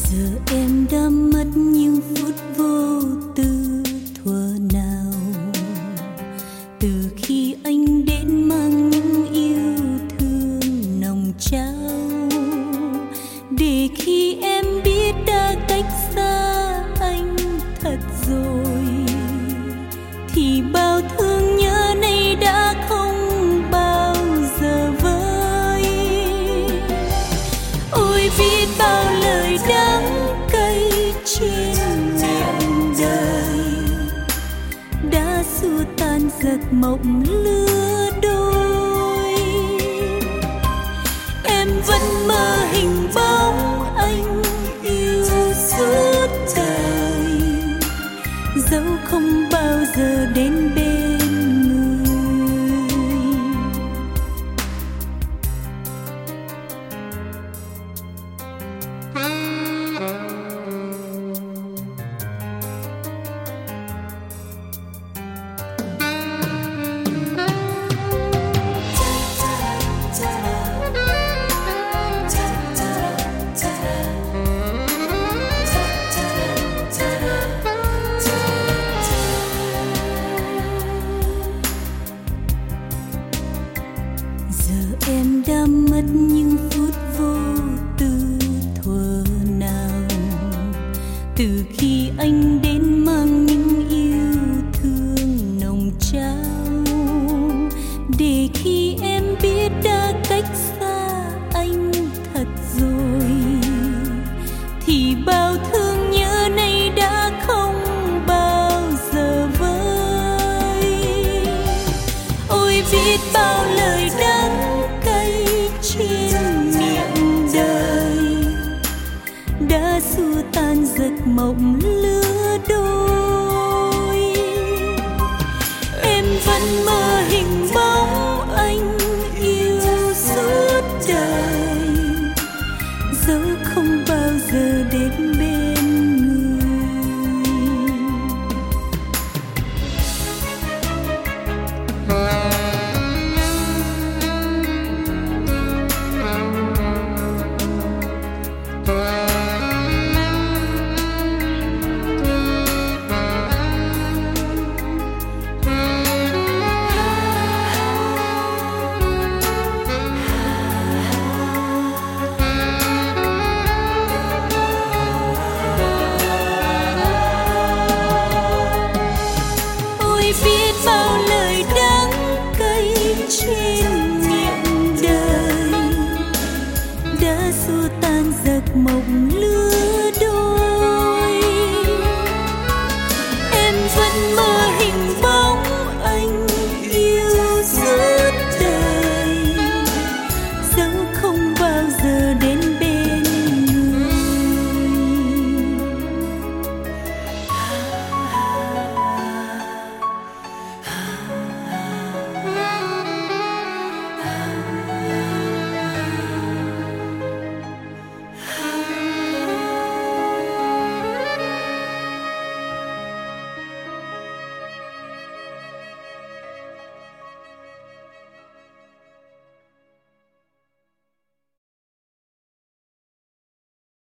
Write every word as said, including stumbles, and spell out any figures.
Giờ em đã mất những phút vô tư thuở nào, từ khi anh đến mang những yêu thương nồng trao, để khi em biết đã cách xa anh thật rồi, thì bao thương nhớ này đã không bao giờ vơi. Ôi biết bao lời đắng cay trên miệng đời đã xua tan giấc mộng lứa đôi. Em vẫn mơ hình bóng anh yêu suốt đời, dẫu không bao giờ đến bên em đã mất những phút vô tư thuở nào, từ khi anh đến mang những yêu thương nồng trao, để khi em biết đã cách xa anh thật rồi, thì bao thương nhớ này đã không bao giờ vơi. Ôi biết bao lời đắng trên miệng đời đã xua tan giấc mộng lứa đôi. Em vẫn mơ hình bóng anh yêu suốt đời, dẫu không bao giờ đến bên biết bao lời đắng cay trên miệng đời đã xua tan giấc mộng